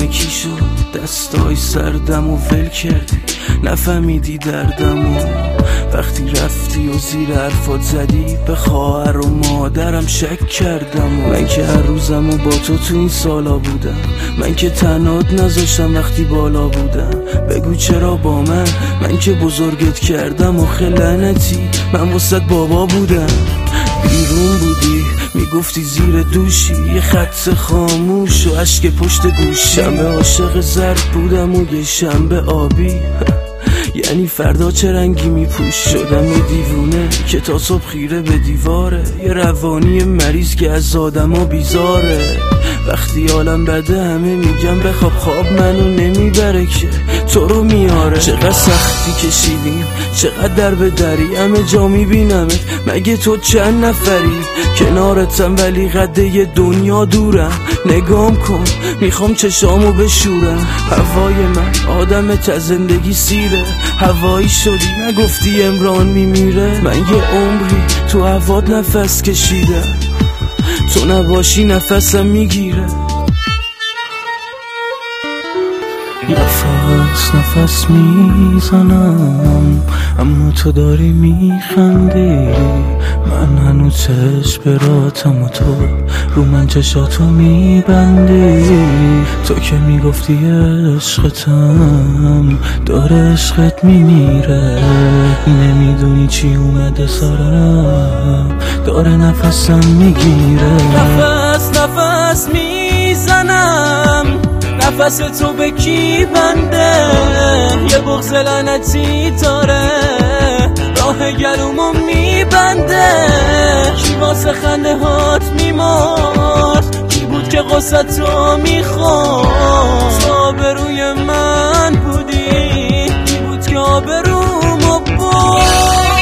یکی شد دستای سردم و ول کردی، نفهمیدی دردم و وقتی رفتی و زیر حرفات زدی به خواهر و مادرم شک کردم. و من که هر روزم و با تو این سالا بودم، من که تنهات نذاشتم وقتی بالا بودم. بگو چرا با من که بزرگت کردم و لعنتی من وسط بابا بودم. بیرون بودی میگفتی زیر دوشی، یه خط خاموش و اشک پشت گوشی. شنبه عاشق زرد بودم و یه شنبه آبی یعنی فردا چه رنگی میپوش. شدم یه دیوونه که تا صبح خیره به دیواره، یه روانی مریض که از آدما بیزاره. وقتی حالم بده همه میگم بخواب، خواب منو نمیبره که تو رو میاره. چقدر سختی کشیدیم چقدر در به دری، همه جا میبینمت مگه تو چند نفری؟ کنارتم ولی قده دنیا دورم، نگام کن میخوام چشامو بشورم. هوای من آدمت از زندگی سیره، هوایی شدی نگفتی امران میمیره. من یه عمری تو هوات نفس کشیدم، تو نباشی نفسم میگیره. نفس میزنم اما تو داری میخندی. من هنوز چشم براتم و تو رو من چشاتو میبندی. تو که میگفتی عشقتم داره عشقت میمیره. نمیدونی چی اومده سرم داره نفسم میگیره. نفس میزنم نفس تو به کی بنده، یه بغض لعنتی داره راه گلومو میبنده. کی واسه خنده هات میمرد، کی بود که غصه تو میخورد؟ تو آبروی من بودی، کی بود که آبرومو برد؟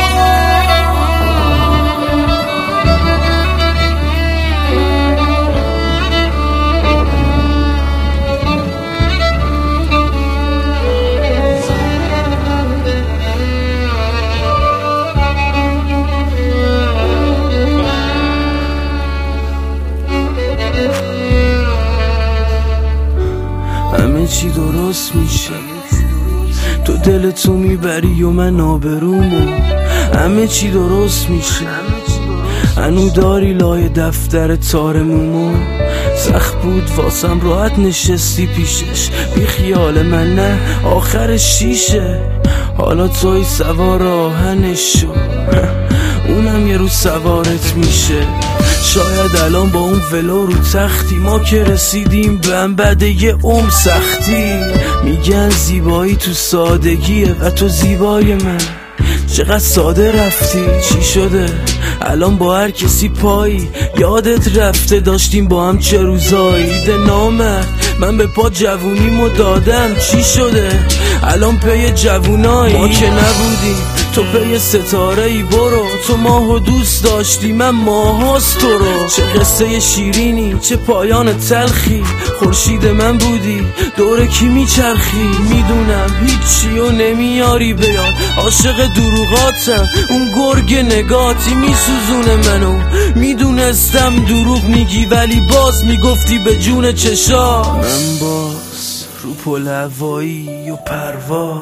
همه چی درست میشه، تو دلتو میبری و من آبرومو. همه چی درست میشه، هنو داری لای دفتر تارمومو. سخت بود واسم راحت نشستی پیشش، بی خیال من نه آخر شیشه. حالا توی سوار آهنش شو، اونم یه روز سوارت میشه. شاید الان با اون ولو رو تختی، ما که رسیدیم به هم بعد یه عمر سختی. میگن زیبایی تو سادگیه و تو زیبای من چقدر ساده رفتی. چی شده الان با هر کسی پایی؟ یادت رفته داشتیم با هم چه روزایی؟ ده نامرد من به پا جوونیمو دادم، چی شده الان پی جوونایی؟ ما که نبودیم تو پی ستاره ای، برو تو ماهو دوست داشتی من ماهاست تو رو. چه قصه شیرینی چه پایان تلخی، خورشید من بودی دور کی میچرخی. میدونم هیچی و نمیاری بیاد، عاشق دروغاتم اون گرگ نگاتی میسوزونه منو. میدونستم دروغ میگی ولی باز میگفتی به جون چشا. من باز رو پل هوایی و پرواز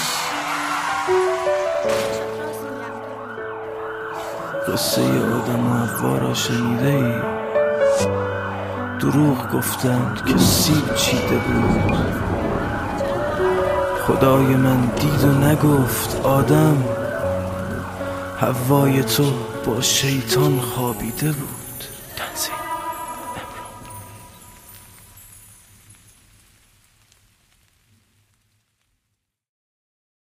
قصه آدم و حوا را شنیده ای؟ دروغ گفتند که سیب چیده بود، خدای من دید و نگفت آدم هوای تو با شیطان خوابیده بود.